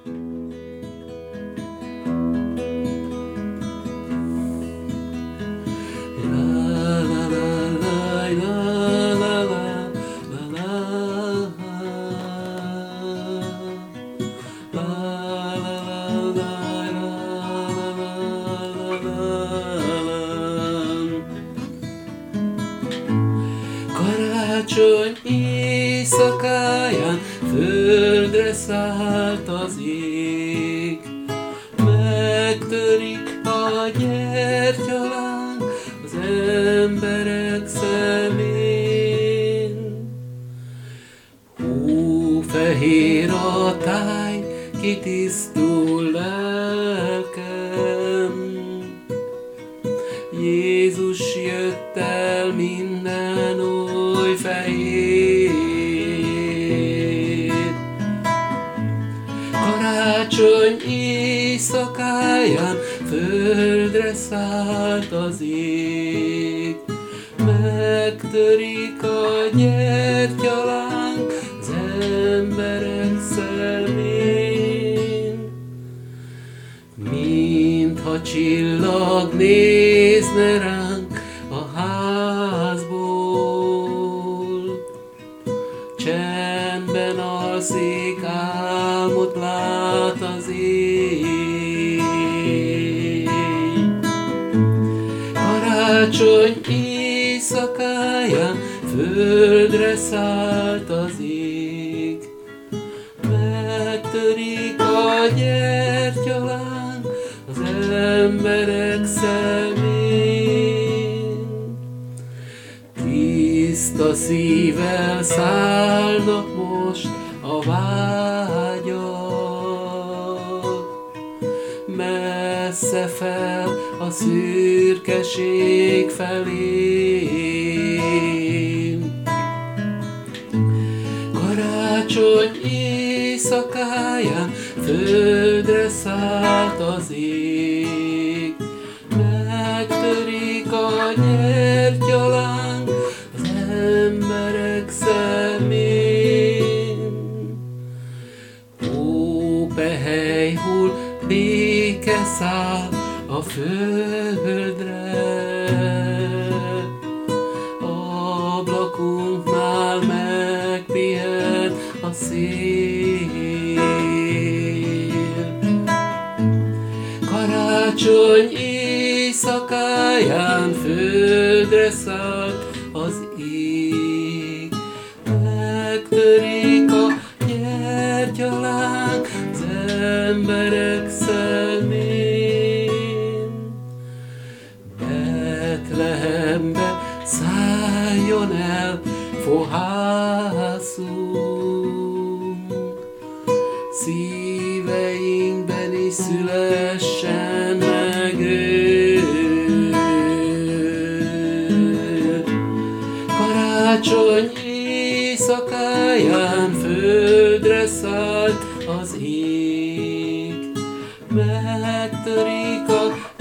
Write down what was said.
Karácsony éjszakáján földre szállt az ég, megtörik a gyertyaláng az emberek szemén. Hófehér a táj, kitisztul lelkem, Jézus jött el, minden oly fehér. Karácsony éjszakáján földre szállt az ég, megtörik a gyertyaláng az emberek szemén. Mintha csillag nézne ránk a házból, csendben alszik, álmot lát az éj. Karácsony éjszakáján földre szállt az ég, megtörik a gyertyaláng az emberek szemén. Tiszta szívvel szállnak most a vágyak, messze fel a szürkeség felé. Karácsony éjszakáján földre szállt az ég, megtörik a gyertyaláng az emberek szemén. Hópehely hull, béke száll a földre, ablakunknál megpihen a szél. Karácsony éjszakáján földre szállt az ég, megtörik a gyertyaláng az emberek szemén. Betlehembe szálljon el fohászunk, szíveinkben is szülessen meg ő. Karácsony éjszakáján földre szállt az ég, megtörik a